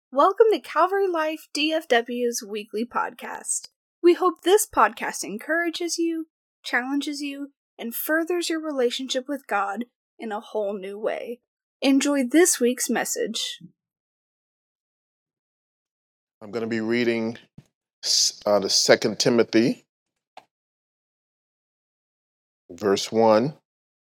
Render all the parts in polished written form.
Welcome to Calvary Life DFW's weekly podcast. We hope this podcast encourages you, challenges you, and furthers your relationship with God in a whole new way. Enjoy this week's message. I'm going to be reading the 2 Timothy, verse 1.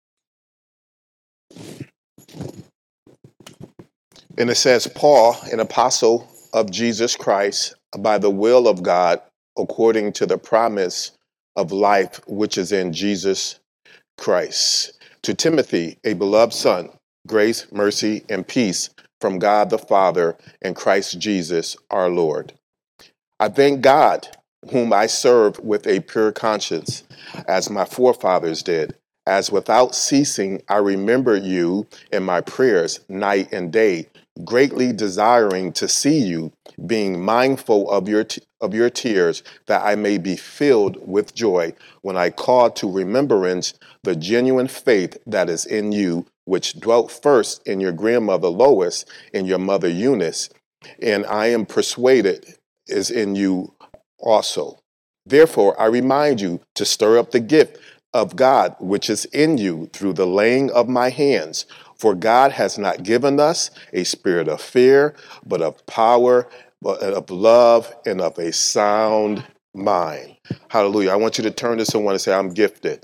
And it says, Paul, an apostle of Jesus Christ, by the will of God, according to the promise of life which is in Jesus Christ. To Timothy, a beloved son, grace, mercy, and peace from God the Father and Christ Jesus our Lord. I thank God, whom I serve with a pure conscience, as my forefathers did, as without ceasing I remember you in my prayers night and day, greatly desiring to see you, being mindful of your tears, that I may be filled with joy when I call to remembrance the genuine faith that is in you, which dwelt first in your grandmother Lois and your mother Eunice, and I am persuaded is in you also. Therefore, I remind you to stir up the gift of God which is in you through the laying of my hands. For God has not given us a spirit of fear, but of power, but of love, and of a sound mind. Hallelujah. I want you to turn to someone and say, I'm gifted.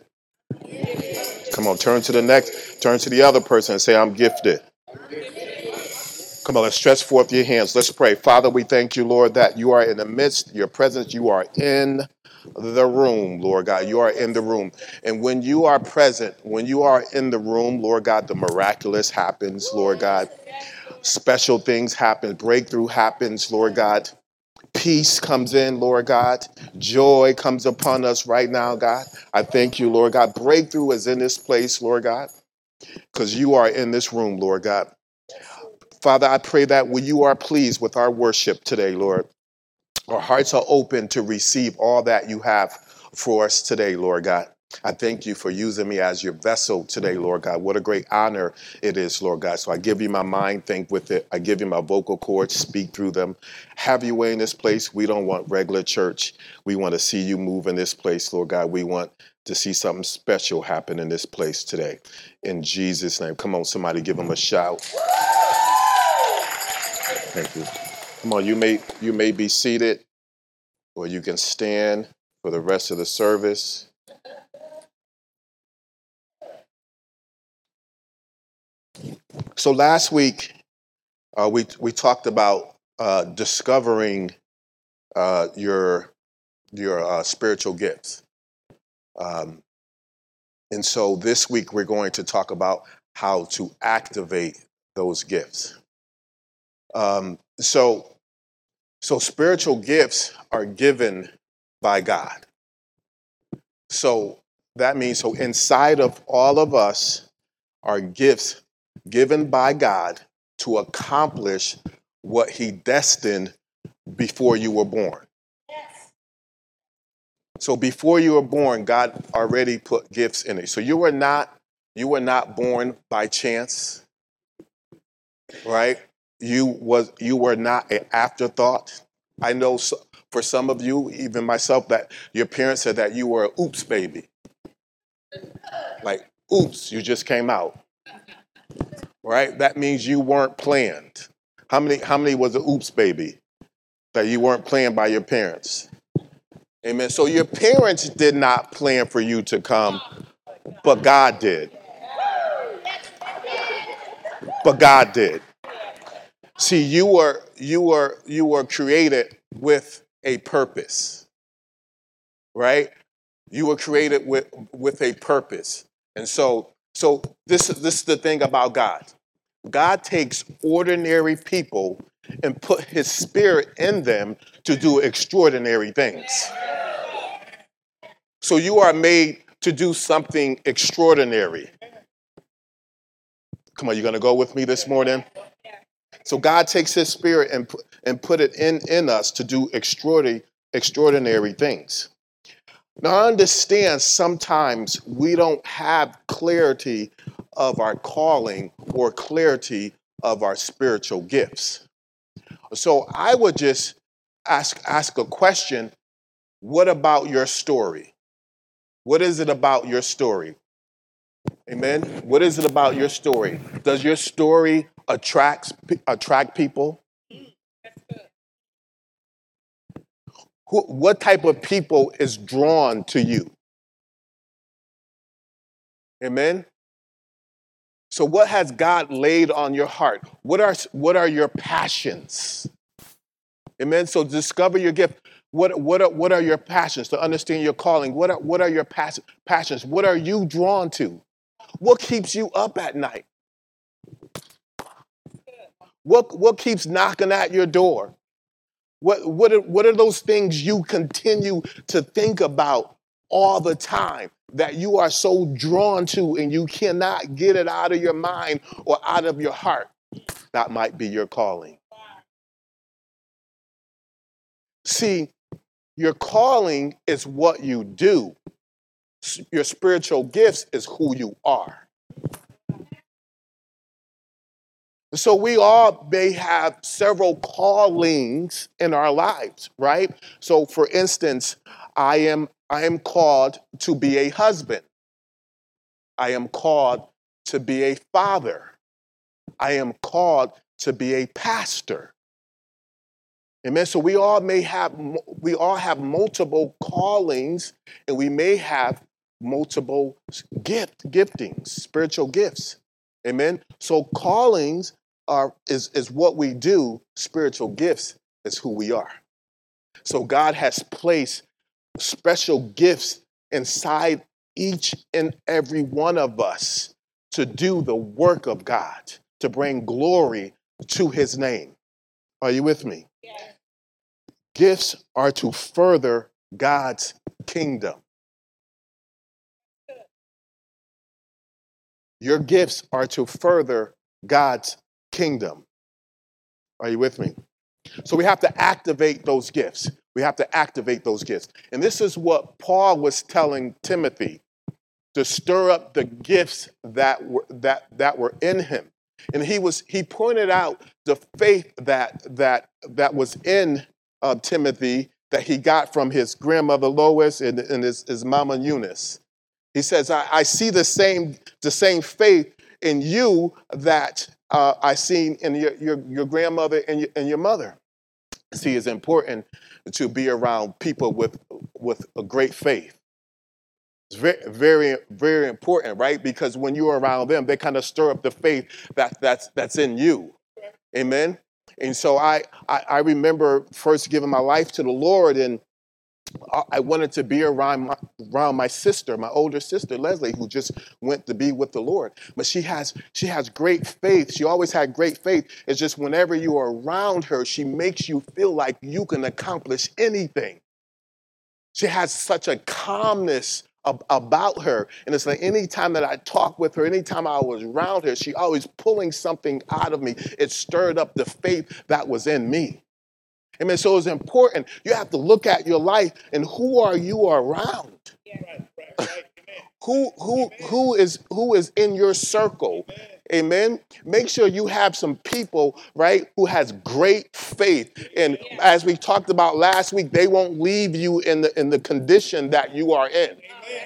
Come on, turn to the other person and say, I'm gifted. Come on, let's stretch forth your hands. Let's pray. Father, we thank you, Lord, that you are in the midst, your presence, you are in the room, Lord God. You are in the room. And when you are present, when you are in the room, Lord God, the miraculous happens, Lord God. Special things happen. Breakthrough happens, Lord God. Peace comes in, Lord God. Joy comes upon us right now, God. I thank you, Lord God. Breakthrough is in this place, Lord God, because you are in this room, Lord God. Father, I pray that when you are pleased with our worship today, Lord, our hearts are open to receive all that you have for us today, Lord God. I thank you for using me as your vessel today, Lord God. What a great honor it is, Lord God. So I give you my mind, think with it. I give you my vocal cords, speak through them. Have your way in this place. We don't want regular church. We want to see you move in this place, Lord God. We want to see something special happen in this place today. In Jesus' name. Come on, somebody give them a shout. Thank you. Come on, you may be seated, or you can stand for the rest of the service. So last week, we talked about discovering your spiritual gifts, and so this week we're going to talk about how to activate those gifts. So spiritual gifts are given by God. So that means, so inside of all of us are gifts given by God to accomplish what he destined before you were born. So before you were born, God already put gifts in it. So you were not born by chance, right? You were not an afterthought. I know for some of you, even myself, that your parents said that you were an oops baby. Like, oops, you just came out. Right? That means you weren't planned. How many was an oops baby that you weren't planned by your parents? Amen. So your parents did not plan for you to come, but God did. But God did. See, you were created with a purpose, right? You were created with a purpose. And so this is the thing about God. God takes ordinary people and put his spirit in them to do extraordinary things. So you are made to do something extraordinary. Come on, you going to go with me this morning? So God takes his spirit and put it in us to do extraordinary things. Now, I understand sometimes we don't have clarity of our calling or clarity of our spiritual gifts. So I would just ask a question. What about your story? What is it about your story? Amen. What is it about your story? Does your story attract people? What type of people is drawn to you? Amen. So what has God laid on your heart? What are your passions? Amen. So discover your gift. What are your passions? To understand your calling. What are your passions? What are you drawn to? What keeps you up at night? What keeps knocking at your door? What are those things you continue to think about all the time that you are so drawn to and you cannot get it out of your mind or out of your heart? That might be your calling. See, your calling is what you do. Your spiritual gifts is who you are. So we all may have several callings in our lives, right? So for instance, I am called to be a husband. I am called to be a father. I am called to be a pastor. Amen. So we all have multiple callings, and we may have multiple giftings, spiritual gifts. Amen. So callings is what we do. Spiritual gifts is who we are. So God has placed special gifts inside each and every one of us to do the work of God, to bring glory to his name. Are you with me? Yes. Gifts are to further God's kingdom. Your gifts are to further God's kingdom. Are you with me? So we have to activate those gifts. We have to activate those gifts. And this is what Paul was telling Timothy, to stir up the gifts that were in him. And he pointed out the faith that was in Timothy, that he got from his grandmother Lois and his mama Eunice. He says, I see the same faith in you that I seen in your grandmother and your mother. See, it's important to be around people with a great faith. It's very, very, very important, right? Because when you're around them, they kind of stir up the faith that's in you. Amen. And so I remember first giving my life to the Lord, and I wanted to be around my sister, my older sister, Leslie, who just went to be with the Lord. But she has great faith. She always had great faith. It's just whenever you are around her, she makes you feel like you can accomplish anything. She has such a calmness about her. And it's like any time that I talk with her, anytime I was around her, she always pulling something out of me. It stirred up the faith that was in me. Amen. So it's important. You have to look at your life and who are you around? Yeah. Right. Who is in your circle? Amen. Make sure you have some people, right, who has great faith. And as we talked about last week, they won't leave you in the condition that you are in.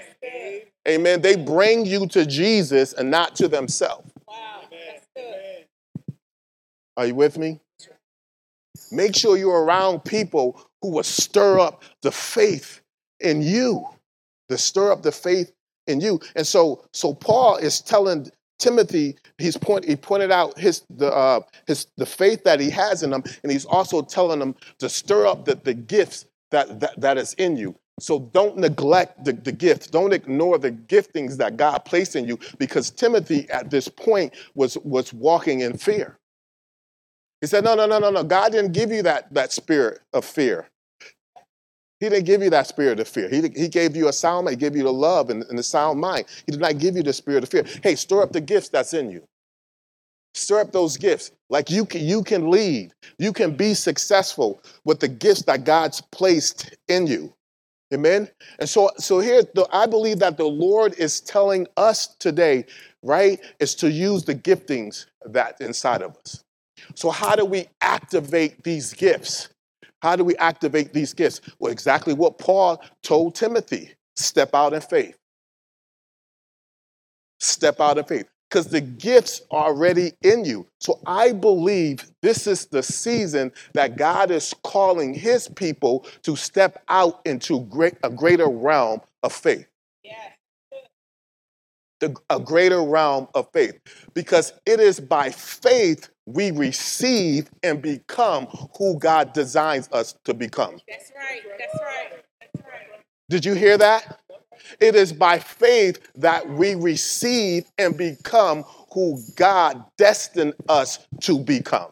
Amen. They bring you to Jesus and not to themselves. Wow. That's good. Are you with me? Make sure you're around people who will stir up the faith in you. To stir up the faith in you. And so Paul is telling Timothy, he pointed out the faith that he has in him, and he's also telling him to stir up the gifts that is in you. So don't neglect the gifts. Don't ignore the giftings that God placed in you, because Timothy at this point was walking in fear. He said, no. God didn't give you that spirit of fear. He didn't give you that spirit of fear. He gave you a sound mind. He gave you the love and the sound mind. He did not give you the spirit of fear. Hey, stir up the gifts that's in you. Stir up those gifts. Like you can lead. You can be successful with the gifts that God's placed in you. Amen? And so here, I believe that the Lord is telling us today, right, is to use the giftings that's inside of us. So how do we activate these gifts? How do we activate these gifts? Well, exactly what Paul told Timothy. Step out in faith. Step out in faith. Because the gifts are already in you. So I believe this is the season that God is calling his people to step out into a greater realm of faith. A greater realm of faith. Because it is by faith we receive and become who God designs us to become. That's right. That's right. That's right. Did you hear that? It is by faith that we receive and become who God destined us to become.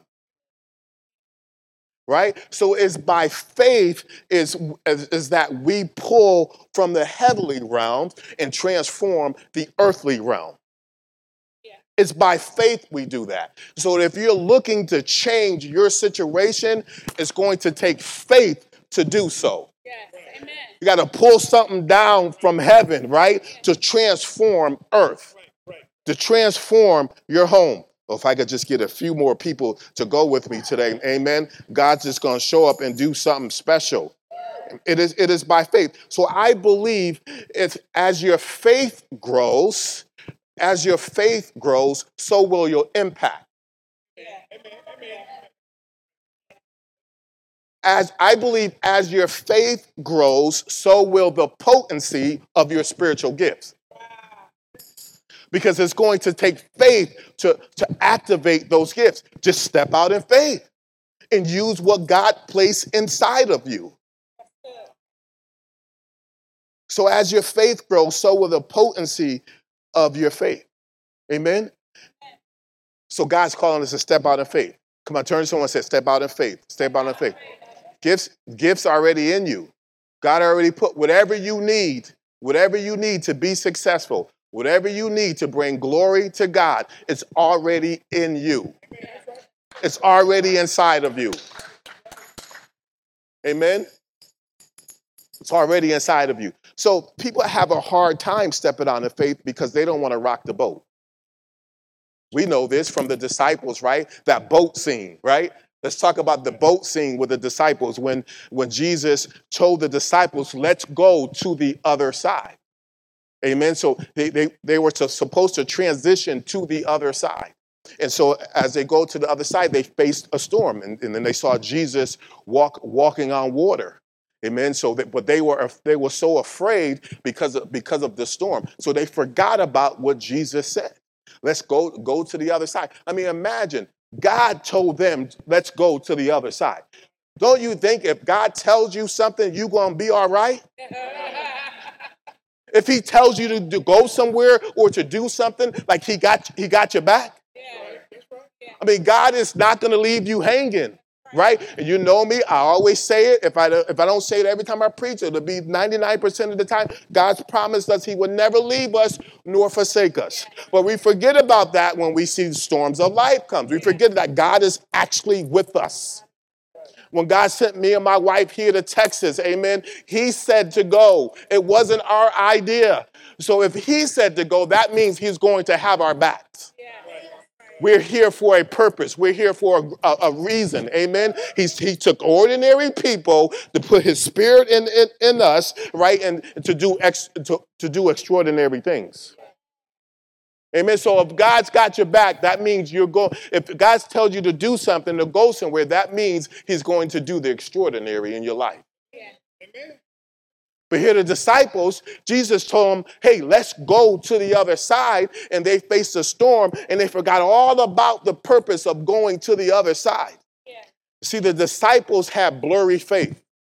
Right? So it's by faith is that we pull from the heavenly realm and transform the earthly realm. It's by faith we do that. So if you're looking to change your situation, it's going to take faith to do so. Yes. Amen. You got to pull something down from heaven, right? To transform earth, to transform your home. Well, if I could just get a few more people to go with me today, amen. God's just going to show up and do something special. It is by faith. So I believe as your faith grows, so will your impact. As I believe, as your faith grows, so will the potency of your spiritual gifts. Because it's going to take faith to activate those gifts. Just step out in faith and use what God placed inside of you. So as your faith grows, so will the potency of your faith. Amen? So God's calling us to step out in faith. Come on, turn to someone and say, step out in faith. Step out in faith. Gifts already in you. God already put whatever you need to be successful, whatever you need to bring glory to God, it's already in you. It's already inside of you. Amen? It's already inside of you. So people have a hard time stepping out in faith because they don't want to rock the boat. We know this from the disciples, right? That boat scene, right? Let's talk about the boat scene with the disciples when Jesus told the disciples, let's go to the other side. Amen. So they were supposed to transition to the other side. And so as they go to the other side, they faced a storm. And then they saw Jesus walking on water. Amen. But they were so afraid because of the storm. So they forgot about what Jesus said. Let's go to the other side. I mean, imagine God told them, let's go to the other side. Don't you think if God tells you something, you're going to be all right? If he tells you to go somewhere or to do something, like he got your back. I mean, God is not going to leave you hanging, right? And you know me, I always say it. If I don't say it every time I preach, it'll be 99% of the time. God's promised us he would never leave us nor forsake us. But we forget about that when we see the storms of life come. We forget that God is actually with us. When God sent me and my wife here to Texas, amen, he said to go. It wasn't our idea. So if he said to go, that means he's going to have our backs. We're here for a purpose. We're here for a reason. Amen. He took ordinary people to put his spirit in us, right, and to do extraordinary things. Amen. So if God's got your back, that means you're going. If God tells you to do something, to go somewhere, that means he's going to do the extraordinary in your life. Yeah. Amen. But here the disciples, Jesus told them, hey, let's go to the other side. And they faced a storm and they forgot all about the purpose of going to the other side. Yeah. See, the disciples had blurry faith.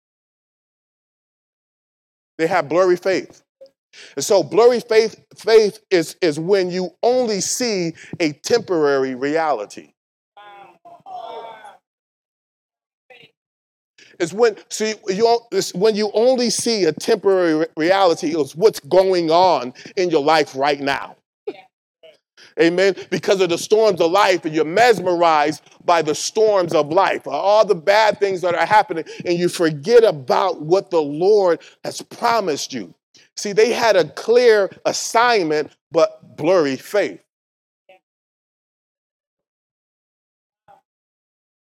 They had blurry faith. And so blurry faith is when you only see a temporary reality. It's when you only see a temporary reality of what's going on in your life right now. Yeah. Amen. Because of the storms of life, and you're mesmerized by the storms of life, all the bad things that are happening, and you forget about what the Lord has promised you. See, they had a clear assignment, but blurry faith.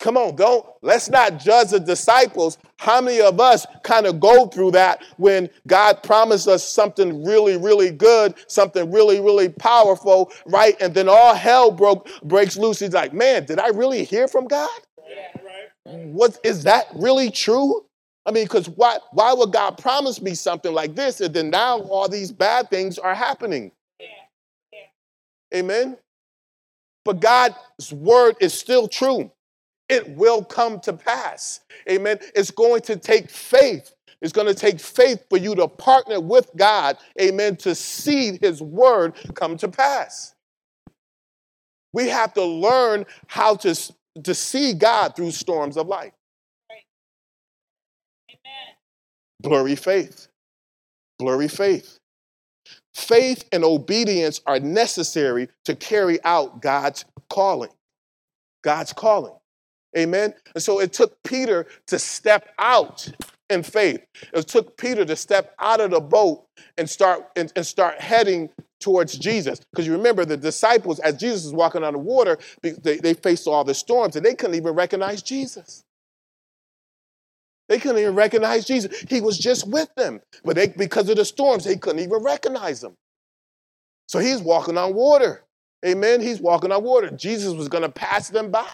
Come on, let's not judge the disciples. How many of us kind of go through that when God promised us something really, really good, something really, really powerful, right? And then all hell breaks loose. He's like, man, did I really hear from God? Is that really true? I mean, because why would God promise me something like this and then now all these bad things are happening? Amen? But God's word is still true. It will come to pass. Amen? It's going to take faith. It's going to take faith for you to partner with God, amen, to see his word come to pass. We have to learn how to see God through storms of life. Amen. Blurry faith. Blurry faith. Faith and obedience are necessary to carry out God's calling. God's calling. Amen. And so it took Peter to step out in faith. It took Peter to step out of the boat and start heading towards Jesus. Because you remember the disciples, as Jesus was walking on the water, they faced all the storms and they couldn't even recognize Jesus. They couldn't even recognize Jesus. He was just with them. But because of the storms, they couldn't even recognize him. So he's walking on water. Amen. He's walking on water. Jesus was going to pass them by.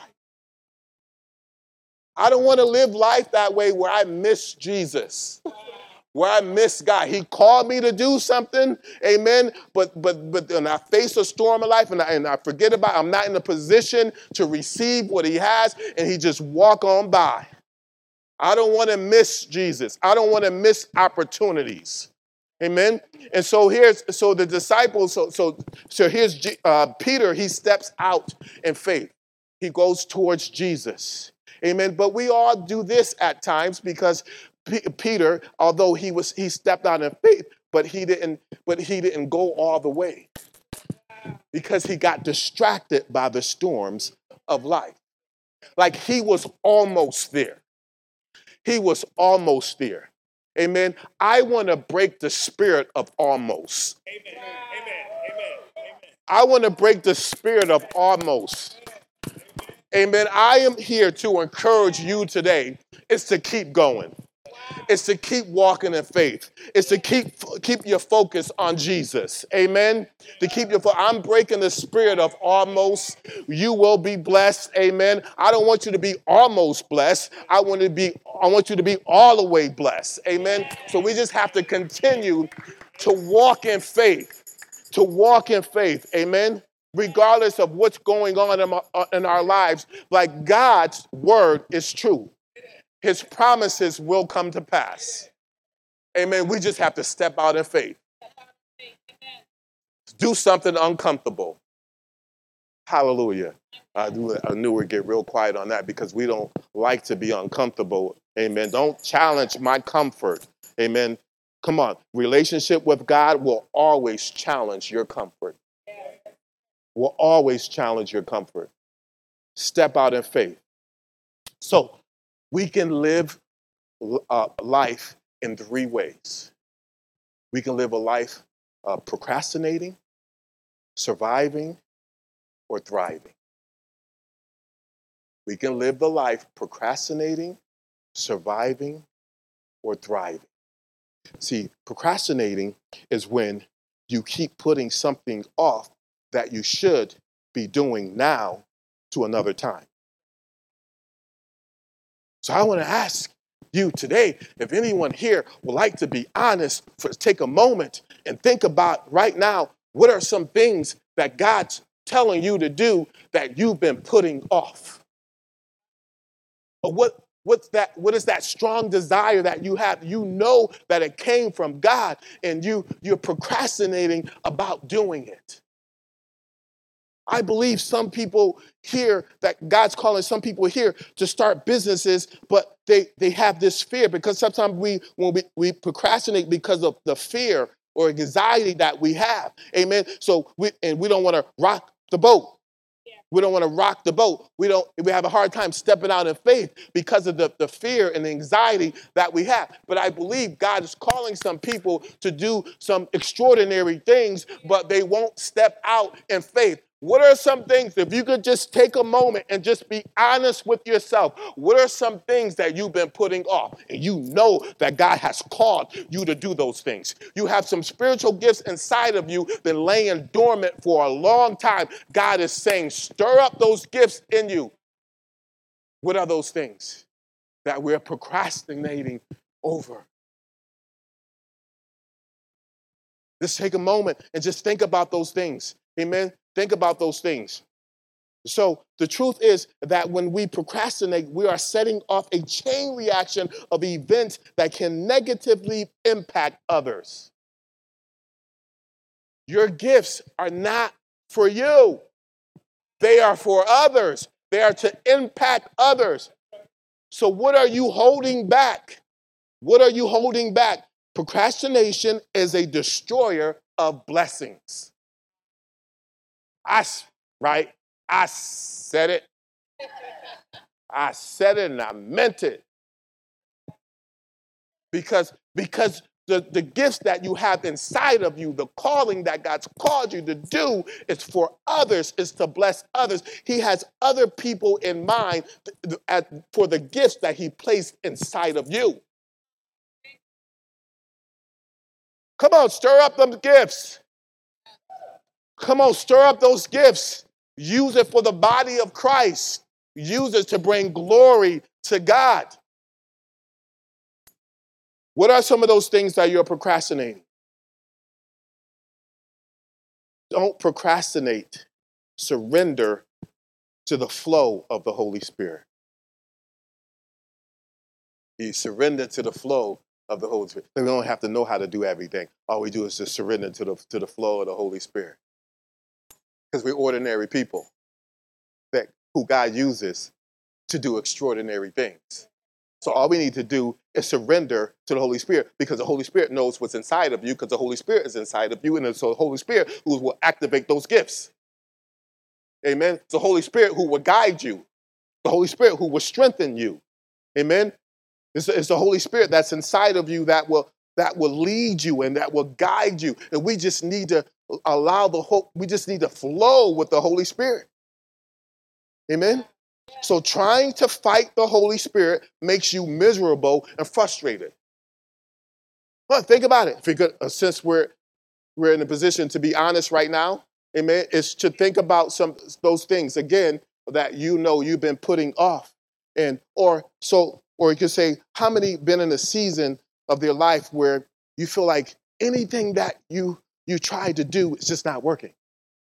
I don't want to live life that way where I miss Jesus, where I miss God. He called me to do something, amen, but when I face a storm of life and I forget about it, I'm not in a position to receive what he has, and he just walk on by. I don't want to miss Jesus. I don't want to miss opportunities. Amen. And so the disciples, here's Peter, he steps out in faith. He goes towards Jesus. Amen. But we all do this at times because Peter, although he stepped out in faith, but he didn't go all the way because he got distracted by the storms of life. Like he was almost there. He was almost there. Amen. I want to break the spirit of almost. Amen. Amen. I want to break the spirit of almost. Amen. I am here to encourage you today. It's to keep going. It's to keep walking in faith. It's to keep your focus on Jesus. Amen. I'm breaking the spirit of almost. You will be blessed. Amen. I don't want you to be almost blessed. I want you to be all the way blessed. Amen. So we just have to continue to walk in faith. To walk in faith. Amen. Regardless of what's going on in our lives, like God's word is true. His promises will come to pass. Amen. We just have to step out in faith. Do something uncomfortable. Hallelujah. I knew we'd get real quiet on that because we don't like to be uncomfortable. Amen. Don't challenge my comfort. Amen. Come on. Relationship with God will always challenge your comfort. Will always challenge your comfort. Step out in faith. So we can live life in three ways. We can live a life procrastinating, surviving, or thriving. We can live the life procrastinating, surviving, or thriving. See, procrastinating is when you keep putting something off that you should be doing now to another time. So I want to ask you today, if anyone here would like to be honest, take a moment and think about right now, what are some things that God's telling you to do that you've been putting off? Or what is that strong desire that you have? You know that it came from God and you're procrastinating about doing it. I believe some people here that God's calling some people here to start businesses, but they have this fear because sometimes we procrastinate because of the fear or anxiety that we have. Amen. So we don't want to rock the boat. We don't want to rock the boat. We have a hard time stepping out in faith because of the fear and the anxiety that we have. But I believe God is calling some people to do some extraordinary things, but they won't step out in faith. What are some things, if you could just take a moment and just be honest with yourself, what are some things that you've been putting off? And you know that God has called you to do those things. You have some spiritual gifts inside of you been laying dormant for a long time. God is saying, stir up those gifts in you. What are those things that we're procrastinating over? Just take a moment and just think about those things. Amen. Think about those things. So the truth is that when we procrastinate, we are setting off a chain reaction of events that can negatively impact others. Your gifts are not for you. They are for others. They are to impact others. So what are you holding back? What are you holding back? Procrastination is a destroyer of blessings. Right? I said it. I said it and I meant it. Because the gifts that you have inside of you, the calling that God's called you to do is for others, is to bless others. He has other people in mind for the gifts that he placed inside of you. Come on, stir up them gifts. Come on, stir up those gifts. Use it for the body of Christ. Use it to bring glory to God. What are some of those things that you're procrastinating? Don't procrastinate. Surrender to the flow of the Holy Spirit. You surrender to the flow of the Holy Spirit. We don't have to know how to do everything. All we do is just surrender to the flow of the Holy Spirit. Because we're ordinary people who God uses to do extraordinary things. So all we need to do is surrender to the Holy Spirit, because the Holy Spirit knows what's inside of you, because the Holy Spirit is inside of you, and it's the Holy Spirit who will activate those gifts. Amen? It's the Holy Spirit who will guide you. The Holy Spirit who will strengthen you. Amen? It's the Holy Spirit that's inside of you that will lead you and that will guide you. And we just need to we just need to flow with the Holy Spirit. Amen? So trying to fight the Holy Spirit makes you miserable and frustrated. Well, think about it. If you could, since we're in a position to be honest right now, amen, is to think about those things again that you know you've been putting off. Or you could say, how many been in a season of their life where you feel like anything that you try to do is just not working?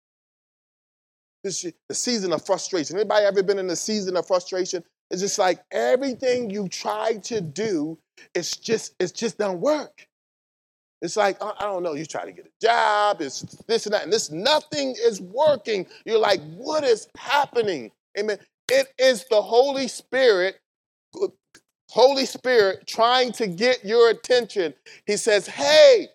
This the season of frustration. Anybody ever been in a season of frustration? It's just like everything you try to do, it's just don't work. It's like, I don't know, you try to get a job, it's this and that, and nothing is working. You're like, what is happening? Amen. It is the Holy Spirit trying to get your attention. He says, hey,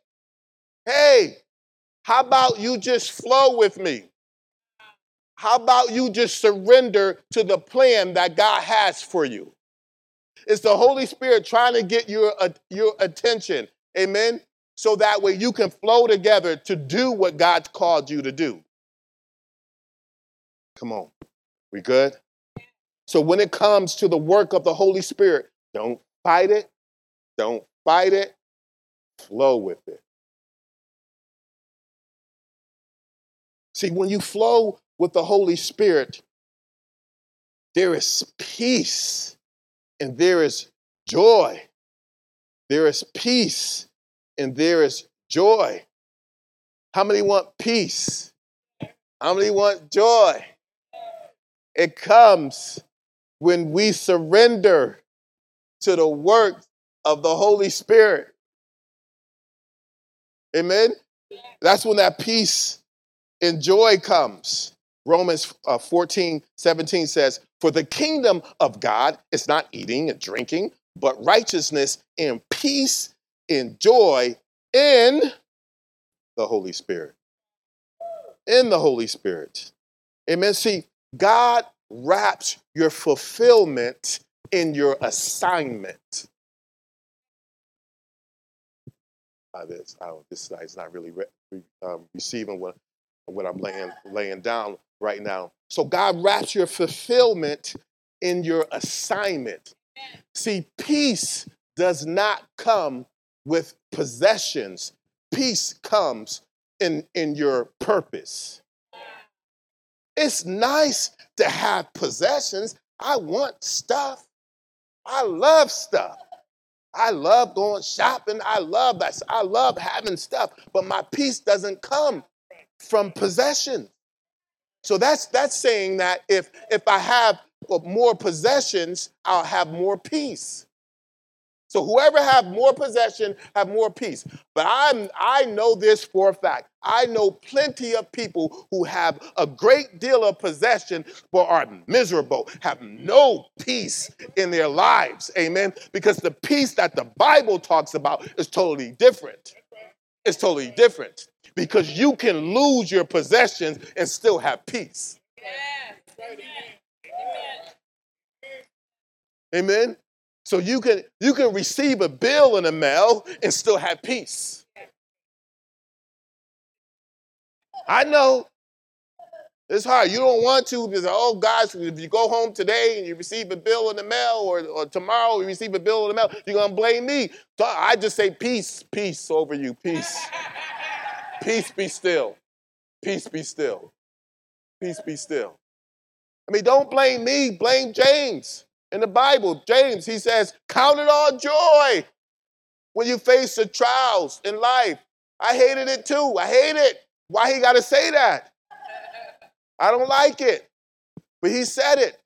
how about you just flow with me? How about you just surrender to the plan that God has for you? It's the Holy Spirit trying to get your attention, amen? So that way you can flow together to do what God's called you to do. Come on, we good? So when it comes to the work of the Holy Spirit, don't fight it, flow with it. See, when you flow with the Holy Spirit, there is peace and there is joy. There is peace and there is joy. How many want peace? How many want joy? It comes when we surrender to the work of the Holy Spirit. Amen? That's when that peace and joy comes. Romans 14:17 says, for the kingdom of God is not eating and drinking, but righteousness and peace and joy in the Holy Spirit. In the Holy Spirit. Amen. See, God wraps your fulfillment in your assignment. This slide's not really receiving what what I'm laying down right now. So God wraps your fulfillment in your assignment. See, peace does not come with possessions. Peace comes in your purpose. It's nice to have possessions. I want stuff. I love stuff. I love going shopping. I love that. I love having stuff. But my peace doesn't come from possessions. So that's saying that if I have more possessions, I'll have more peace. So whoever have more possession, have more peace. But I know this for a fact. I know plenty of people who have a great deal of possession but are miserable, have no peace in their lives. Amen. Because the peace that the Bible talks about is totally different. It's totally different. Because you can lose your possessions and still have peace. Amen. So you can receive a bill in the mail and still have peace. I know it's hard. You don't want to because, oh gosh, if you go home today and you receive a bill in the mail or tomorrow you receive a bill in the mail, you're going to blame me. So I just say peace over you, peace. Peace be still. Peace be still. Peace be still. I mean, don't blame me, blame James. In the Bible, James, he says, count it all joy when you face the trials in life. I hated it too. I hate it. Why he got to say that? I don't like it. But he said it.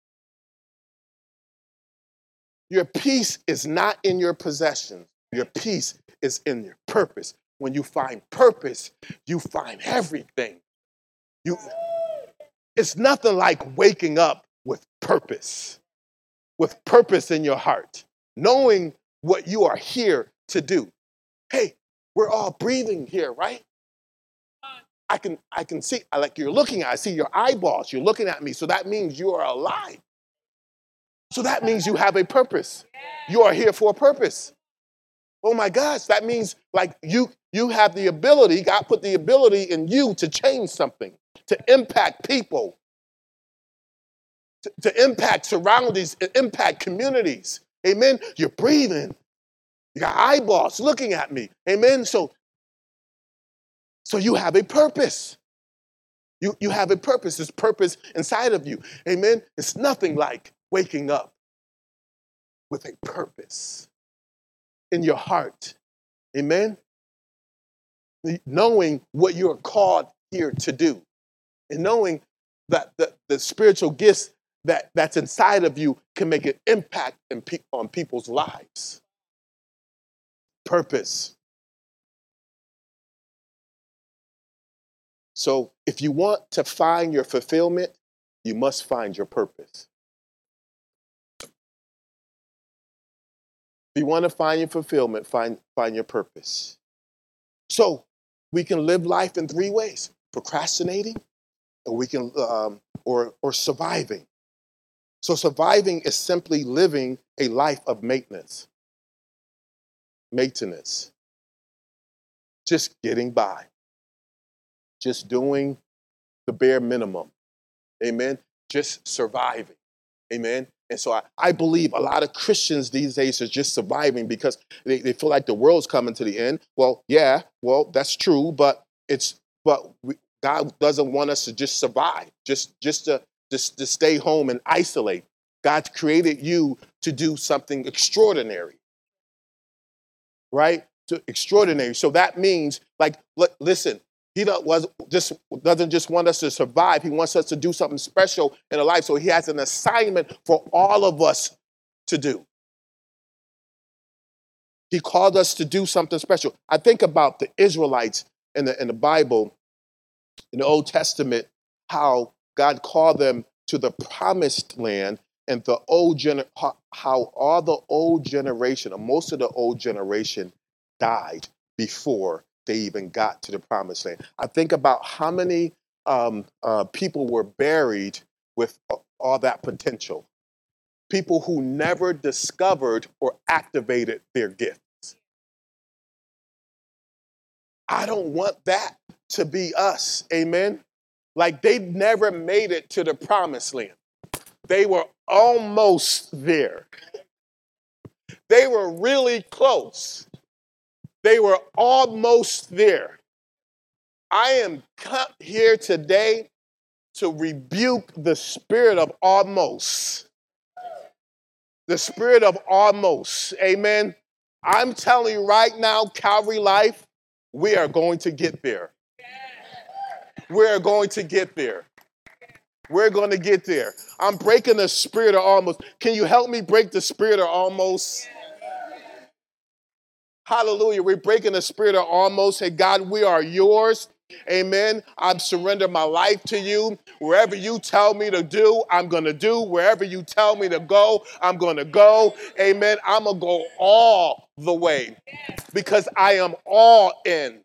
Your peace is not in your possessions. Your peace is in your purpose. When you find purpose, you find everything. It's nothing like waking up with purpose in your heart, knowing what you are here to do. Hey, we're all breathing here, right? I can see, like you're looking at, I see your eyeballs, you're looking at me, so that means you are alive. So that means you have a purpose. You are here for a purpose. Oh my gosh, that means like you have the ability, God put the ability in you to change something, to impact people, to impact surroundings, impact communities. Amen. You're breathing. You got eyeballs looking at me. Amen. So you have a purpose. You have a purpose. There's purpose inside of you. Amen. It's nothing like waking up with a purpose in your heart. Amen. Knowing what you're called here to do. And knowing that the spiritual gifts that's inside of you can make an impact on people's lives. Purpose. So if you want to find your fulfillment, you must find your purpose. If you want to find your fulfillment, find your purpose. So we can live life in three ways: procrastinating, or we can or surviving. So surviving is simply living a life of maintenance. Just getting by. Just doing the bare minimum. Amen. Just surviving. Amen. And so I believe a lot of Christians these days are just surviving because they feel like the world's coming to the end. Well, yeah, that's true, but God doesn't want us to just survive, just to stay home and isolate. God created you to do something extraordinary. Right? Extraordinary. So that means, like, listen, he doesn't just want us to survive. He wants us to do something special in our life. So he has an assignment for all of us to do. He called us to do something special. I think about the Israelites in the Bible, in the Old Testament, how God called them to the promised land, and how all the old generation, or most of the old generation, died before they even got to the promised land. I think about how many people were buried with all that potential. People who never discovered or activated their gifts. I don't want that to be us. Amen. Like they never made it to the promised land. They were almost there. They were really close. They were almost there. I am here today to rebuke the spirit of almost. The spirit of almost. Amen. I'm telling you right now, Calvary Life, we are going to get there. We're going to get there. We're going to get there. I'm breaking the spirit of almost. Can you help me break the spirit of almost? Hallelujah. We're breaking the spirit of almost. Say, God, we are yours. Amen. I surrender my life to you. Wherever you tell me to do, I'm going to do. Wherever you tell me to go, I'm going to go. Amen. I'm going to go all the way because I am all in.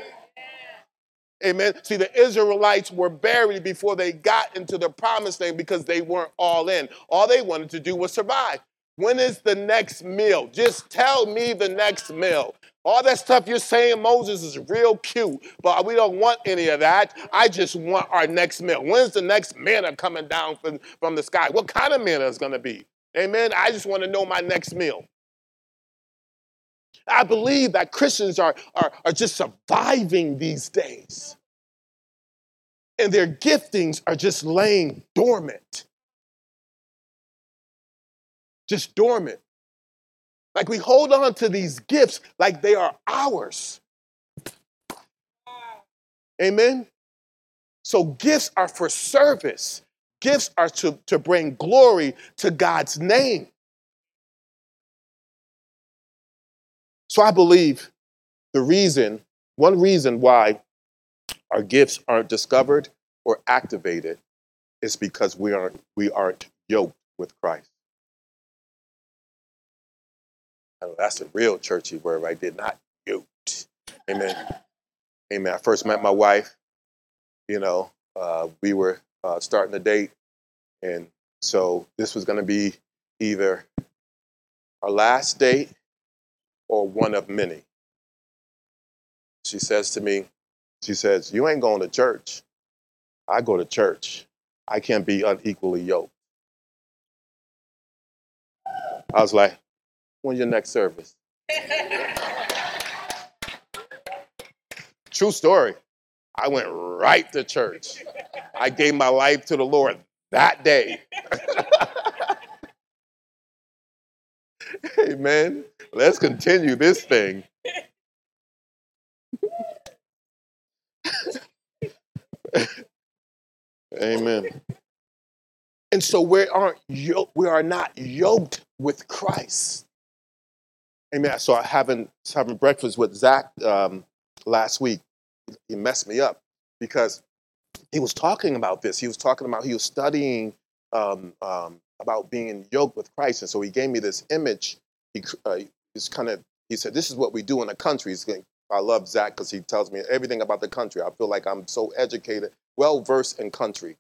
Amen. See, the Israelites were buried before they got into the promised land because they weren't all in. All they wanted to do was survive. When is the next meal? Just tell me the next meal. All that stuff you're saying, Moses, is real cute, but we don't want any of that. I just want our next meal. When's the next manna coming down from the sky? What kind of manna is going to be? Amen. I just want to know my next meal. I believe that Christians are just surviving these days. And their giftings are just laying dormant. Just dormant. Like we hold on to these gifts like they are ours. Amen? So gifts are for service. Gifts are to bring glory to God's name. So I believe one reason why our gifts aren't discovered or activated is because we aren't yoked with Christ. That's a real churchy word right there, not yoked. Amen. Amen. I first met my wife, we were starting to date. And so this was going to be either our last date or one of many. She says to me, you ain't going to church. I go to church. I can't be unequally yoked. I was like, when's your next service? True story. I went right to church. I gave my life to the Lord that day. Amen. Let's continue this thing. Amen. And so we are not yoked with Christ. Amen. So I was having breakfast with Zach last week. He messed me up because he was talking about this. He was studying about being yoked with Christ. And so he gave me this image. He said, this is what we do in the country. I love Zach because he tells me everything about the country. I feel like I'm so educated, well-versed in country.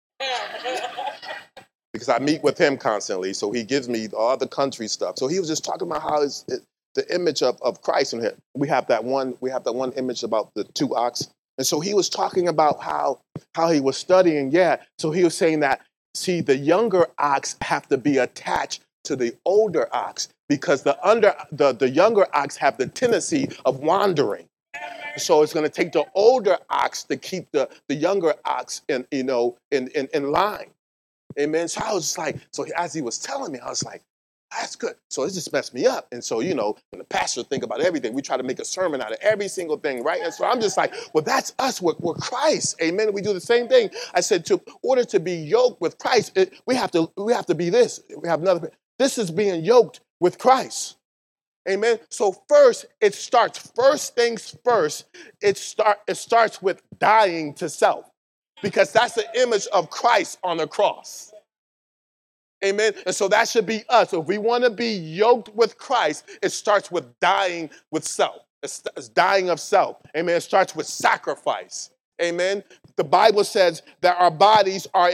Because I meet with him constantly, so he gives me all the country stuff. So he was just talking about how the image of Christ in him. We have that one image about the two ox. And so he was talking about how he was studying, So he was saying that, see, the younger ox have to be attached to the older ox because the younger ox have the tendency of wandering. So it's going to take the older ox to keep the younger ox in line. Amen. So I was just like, so as he was telling me, I was like, that's good. So it just messed me up. And so, when the pastor think about everything, we try to make a sermon out of every single thing, right? And so I'm just like, well, that's us. We're Christ. Amen. We do the same thing. I said, in order to be yoked with Christ, we have to be this. We have another. This is being yoked with Christ. Amen. So first things first, it starts with dying to self. Because that's the image of Christ on the cross. Amen. And so that should be us. If we want to be yoked with Christ, it starts with dying with self. It's dying of self. Amen. It starts with sacrifice. Amen. The Bible says that our bodies are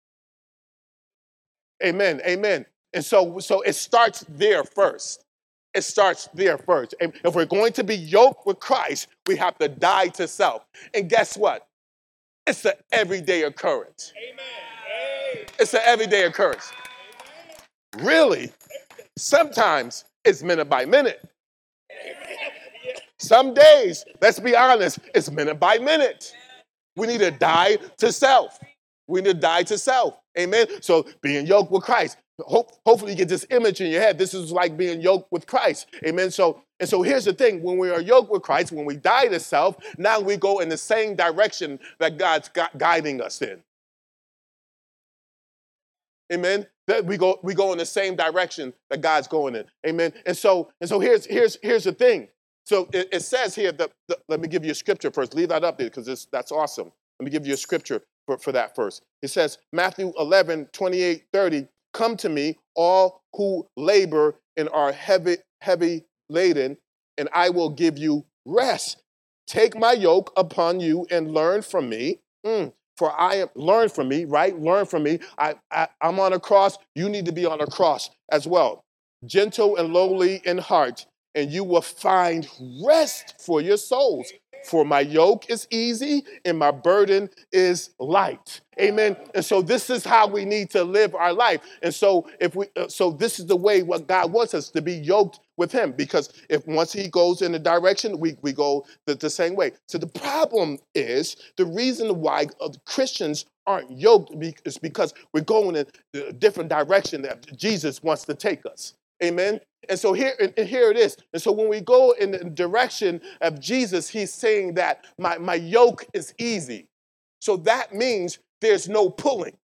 Amen. Amen. And so it starts there first. It starts there first. And if we're going to be yoked with Christ, we have to die to self. And guess what? It's an everyday occurrence. Amen. It's an everyday occurrence. Really, sometimes it's minute by minute. Some days, let's be honest, it's minute by minute. We need to die to self. We need to die to self. Amen. So being yoked with Christ. Hopefully you get this image in your head. This is like being yoked with Christ. Amen. So here's the thing. When we are yoked with Christ, when we die to self, now we go in the same direction that God's guiding us in. Amen. That we go in the same direction that God's going in. Amen. And so here's the thing. So it says here that let me give you a scripture first. Leave that up there because that's awesome. Let me give you a scripture for that first. It says Matthew 11, 28, 30. Come to me, all who labor and are heavy laden, and I will give you rest. Take my yoke upon you and learn from me. Learn from me, right? Learn from me. I'm on a cross. You need to be on a cross as well. Gentle and lowly in heart, and you will find rest for your souls. For my yoke is easy and my burden is light. Amen. And so this is how we need to live our life. And so this is the way what God wants us to be yoked with him, because if once he goes in a direction, we go the same way. So the problem is the reason why Christians aren't yoked is because we're going in a different direction that Jesus wants to take us. Amen. And so here it is. And so when we go in the direction of Jesus, he's saying that my yoke is easy. So that means there's no pulling.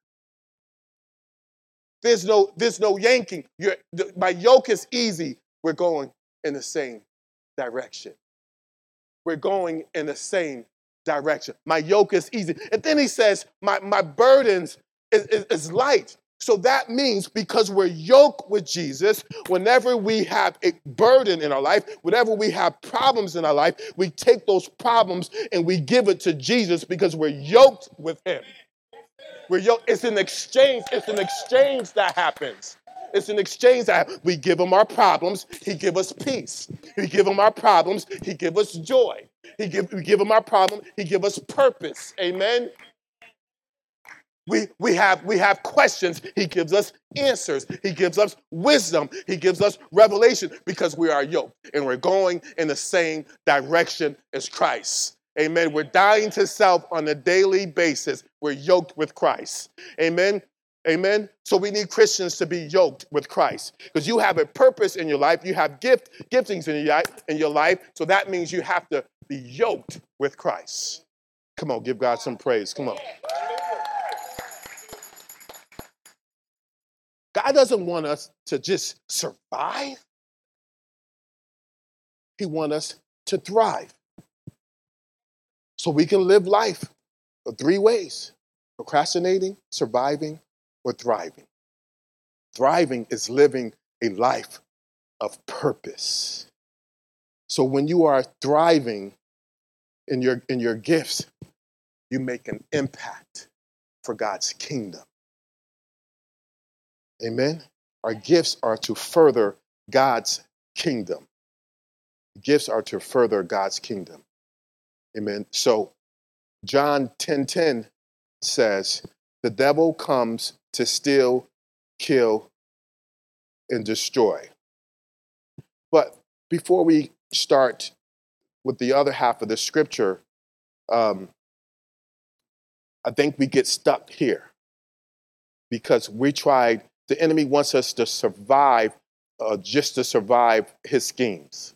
There's no yanking. My yoke is easy. We're going in the same direction. We're going in the same direction. My yoke is easy. And then he says, my burdens is light. So that means because we're yoked with Jesus, whenever we have a burden in our life, whenever we have problems in our life, we take those problems and we give it to Jesus because we're yoked with him. We're yoked. It's an exchange. It's an exchange that happens. It's an exchange that we give him our problems. He give us peace. We give him our problems. He give us joy. We give him our problem. He give us purpose. Amen. We have questions. He gives us answers. He gives us wisdom. He gives us revelation because we are yoked and we're going in the same direction as Christ. Amen. We're dying to self on a daily basis. We're yoked with Christ. Amen. Amen. So we need Christians to be yoked with Christ because you have a purpose in your life. You have giftings in your life. So that means you have to be yoked with Christ. Come on, give God some praise. Come on. God doesn't want us to just survive. He wants us to thrive. So we can live life in 3 ways: procrastinating, surviving, or thriving. Thriving is living a life of purpose. So when you are thriving in your gifts, you make an impact for God's kingdom. Amen. Our gifts are to further God's kingdom. Gifts are to further God's kingdom. Amen. So John 10:10 says, the devil comes to steal, kill, and destroy. But before we start with the other half of the scripture, I think we get stuck here because the enemy wants us to survive just to survive his schemes.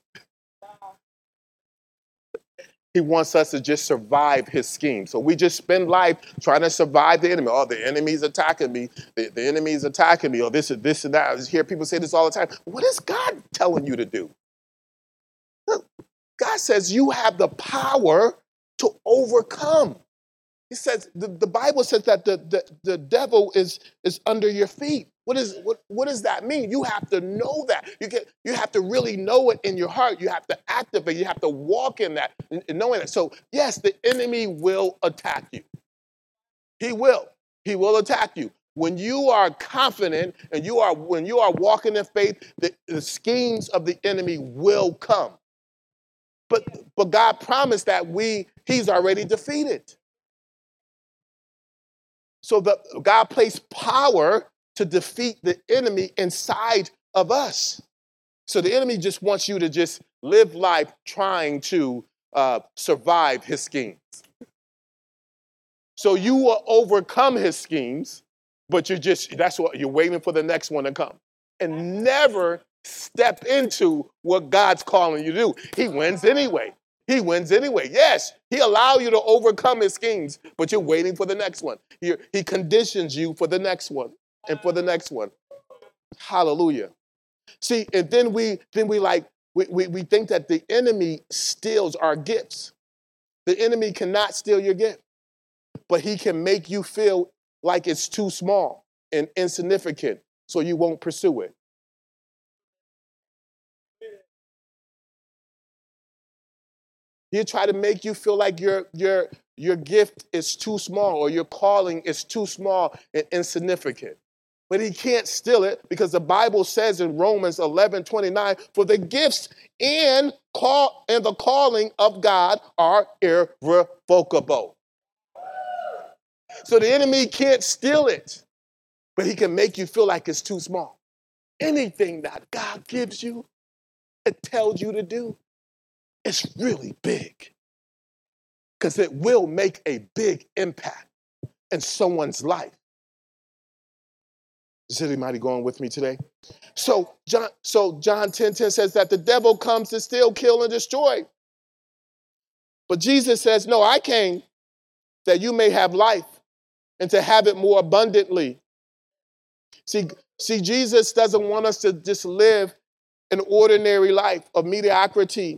He wants us to just survive his scheme. So we just spend life trying to survive the enemy. Oh, the enemy's attacking me. The enemy's attacking me. Or this and that. I just hear people say this all the time. What is God telling you to do? Look, God says you have the power to overcome. He says, the Bible says that the devil is under your feet. What does that mean? You have to know that. You have to really know it in your heart. You have to activate. You have to walk in that, knowing that. So yes, the enemy will attack you. He will. He will attack you. When you are confident and when you are walking in faith, the schemes of the enemy will come. But God promised that he's already defeated. So God placed power to defeat the enemy inside of us. So the enemy just wants you to just live life trying to survive his schemes. So you will overcome his schemes, but that's what you're waiting for the next one to come. And never step into what God's calling you to do. He wins anyway. He wins anyway. Yes, he allows you to overcome his schemes, but you're waiting for the next one. He conditions you for the next one and for the next one. Hallelujah. See, and then we think that the enemy steals our gifts. The enemy cannot steal your gift, but he can make you feel like it's too small and insignificant, so you won't pursue it. He'll try to make you feel like your gift is too small or your calling is too small and insignificant. But he can't steal it because the Bible says in Romans 11:29, for the gifts and the calling of God are irrevocable. So the enemy can't steal it, but he can make you feel like it's too small. Anything that God gives you, it tells you to do, it's really big. Because it will make a big impact in someone's life. Is anybody going with me today? So John 10:10 says that the devil comes to steal, kill, and destroy. But Jesus says, no, I came that you may have life and to have it more abundantly. See, Jesus doesn't want us to just live an ordinary life of mediocrity.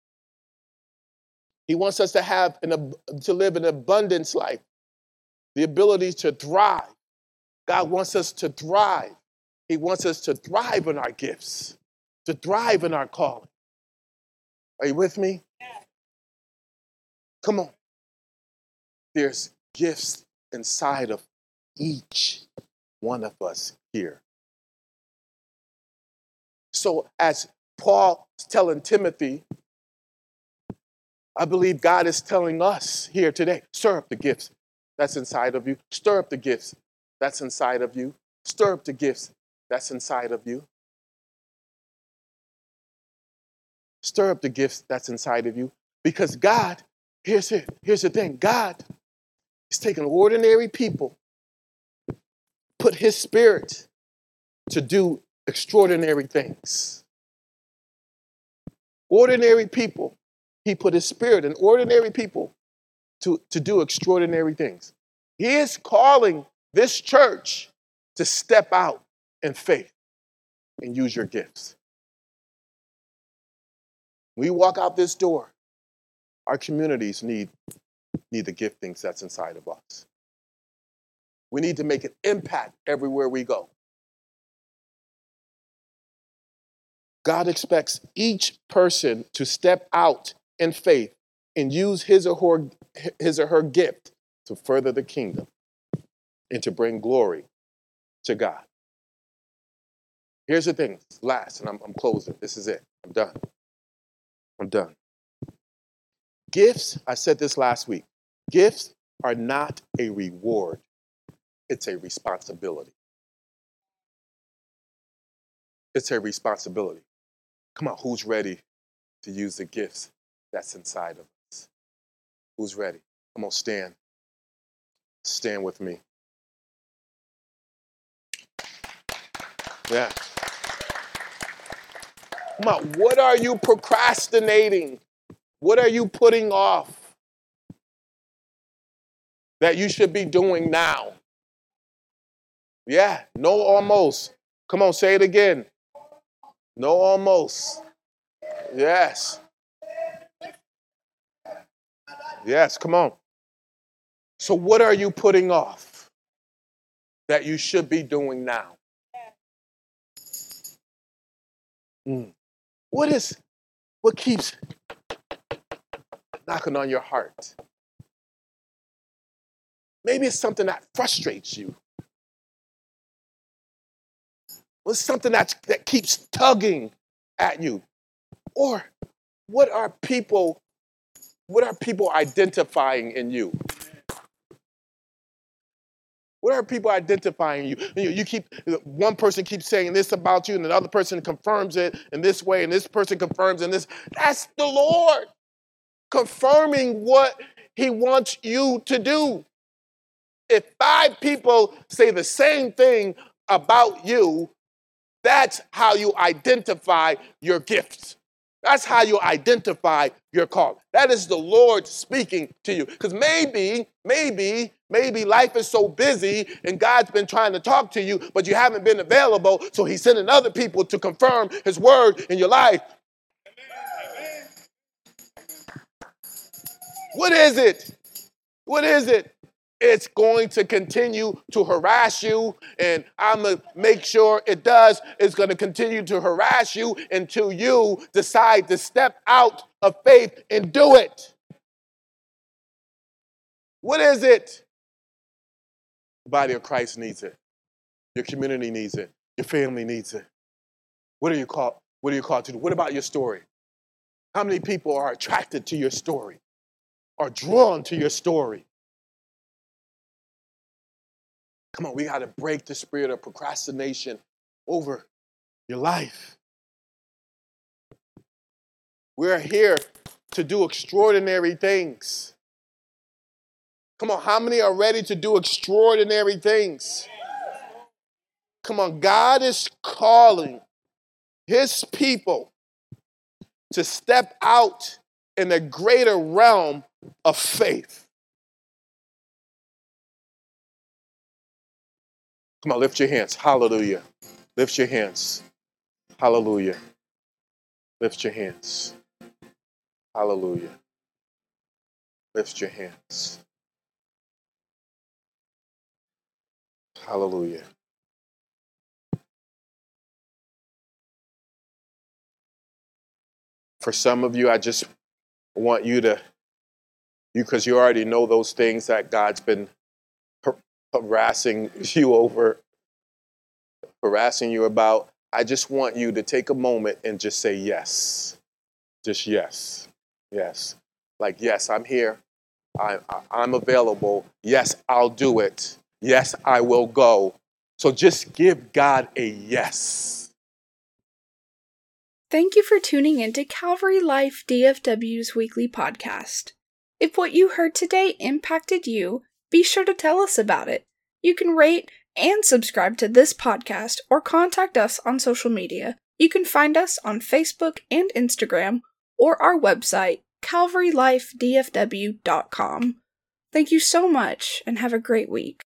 He wants us to live an abundance life, the ability to thrive. God wants us to thrive. He wants us to thrive in our gifts, to thrive in our calling. Are you with me? Come on. There's gifts inside of each one of us here. So as Paul is telling Timothy, I believe God is telling us here today, stir up the gifts that's inside of you. Stir up the gifts that's inside of you. Stir up the gifts that's inside of you. Stir up the gifts that's inside of you. Because God, here's the thing, God is taking ordinary people, put his spirit to do extraordinary things. Ordinary people. He put his spirit in ordinary people to do extraordinary things. He is calling this church to step out in faith and use your gifts. When we walk out this door, our communities need the giftings that's inside of us. We need to make an impact everywhere we go. God expects each person to step out in faith and use his or her gift to further the kingdom and to bring glory to God. Here's the thing, last, and I'm closing. This is it. I'm done. Gifts, I said this last week, gifts are not a reward. It's a responsibility. It's a responsibility. Come on, who's ready to use the gifts that's inside of us? Who's ready? Come on, stand. Stand with me. Yeah. Come on, what are you procrastinating? What are you putting off that you should be doing now? Yeah, no almost. Come on, say it again. No almost. Yes. Yes, come on. So what are you putting off that you should be doing now? What keeps knocking on your heart? Maybe it's something that frustrates you. What's something that keeps tugging at you? Or what are people identifying in you? What are people identifying you? One person keeps saying this about you, and another person confirms it in this way, and this person confirms in this. That's the Lord confirming what he wants you to do. If 5 people say the same thing about you, that's how you identify your gifts. That's how you identify your call. That is the Lord speaking to you. Because maybe life is so busy and God's been trying to talk to you, but you haven't been available, so he's sending other people to confirm his word in your life. What is it? What is it? It's going to continue to harass you, and I'm going to make sure it does. It's going to continue to harass you until you decide to step out of faith and do it. What is it? The body of Christ needs it. Your community needs it. Your family needs it. What are you called to do? What about your story? How many people are attracted to your story? Are drawn to your story? Come on, we got to break the spirit of procrastination over your life. We're here to do extraordinary things. Come on, how many are ready to do extraordinary things? Come on, God is calling his people to step out in a greater realm of faith. Come on, lift your hands. Hallelujah. Lift your hands. Hallelujah. Lift your hands. Hallelujah. Lift your hands. Hallelujah. For some of you, I just want you because you already know those things that God's been harassing you about. I just want you to take a moment and just say yes. Just yes. Yes. Like, yes, I'm here. I'm available. Yes, I'll do it. Yes, I will go. So just give God a yes. Thank you for tuning in to Calvary Life DFW's weekly podcast. If what you heard today impacted you, be sure to tell us about it. You can rate and subscribe to this podcast or contact us on social media. You can find us on Facebook and Instagram or our website, calvarylifedfw.com. Thank you so much and have a great week.